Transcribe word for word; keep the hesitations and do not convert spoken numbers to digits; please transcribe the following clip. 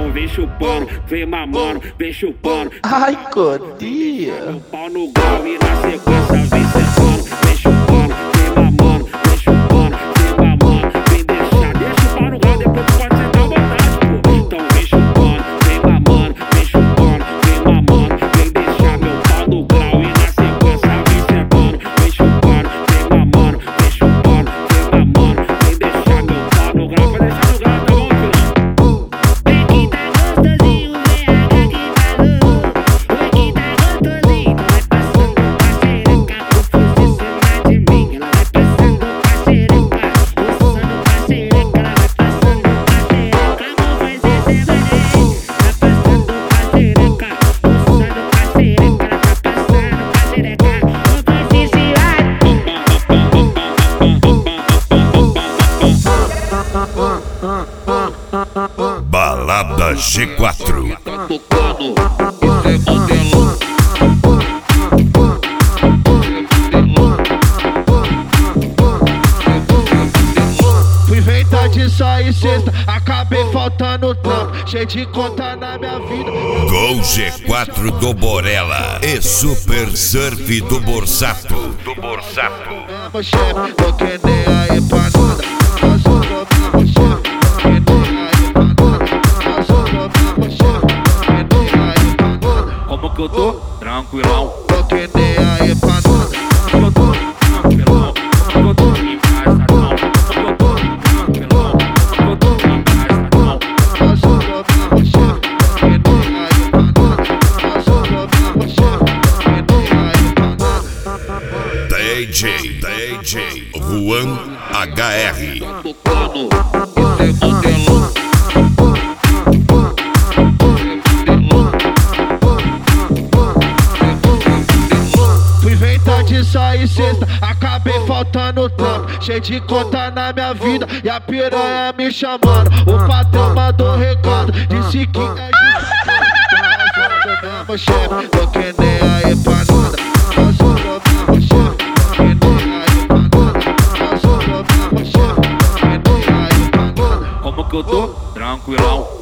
Então vem chupando, vem mamando, vem chupando. Ai, Codinha. Meu pau no grau e na sequência vem sentando. Vem chupando, vem mamando, vem chupando, vem mamando. Vem deixar, deixa o pau no grau, depois tu pode sentar à vontade, pô. Então vem chupando, vem mamando, vem chupando, vem mamando. Vem deixar meu pau no grau e na sequência vem sentando. Vem chupando, vem mamando, vem chupando, vem mamando. Vem deixar meu pau no grau, vai deixar no grau, tá bom, filho? Vem que tá gostosinho, vem agora que falou. Oi que tá gostosinho, vai passando a xereca. O fuzil cima de mim, ela vai passando a xereca. Passando a xereca, ela vai passando a xereca. Amor, faz esse maneiro. Tá passando a xereca. Passando a xereca, ela tá passando a xereca. Não faz esse Balada G quatro. Tá tocando, isso é modelão. Fui inventar de sair sexta, acabei faltando trampo. Cheio de conta na minha vida. Gol G quatro do Borella e Super Surf do Borsato. Do Borsato. Mesmo chefe, tô que nem aí pra nada. Nós somos mesmo chefe, tô que nem aí pra nada. Nós somos mesmo chefe, tô que nem aí pra nada. Como que eu tô? Tranquilão. Tô que nem aí pra nada. Como eu tô? Tranquilão. Como eu tô? Encaixadão. Como eu tô? Tranquilão. Como eu tô? Encaixadão. Nós somos mesmo chefe, tô que nem aí pra nada. Nós somos mesmo chefe, tô que nem aí pra nada. D J, D J Juan H R. Tá tocando, isso é modelão. Fui inventar de sair sexta, acabei faltando trampo. Cheio de conta na minha vida e a piranha me chamando. O patrão mandou recado, disse que é justo. Mesmo chefe, tô que nem aí pra nada. Nós somos mesmo chefe, tô que nem aí pra nada. Nós somos mesmo chefe, tô que nem aí pra nada. Como que eu tô? Tranquilão.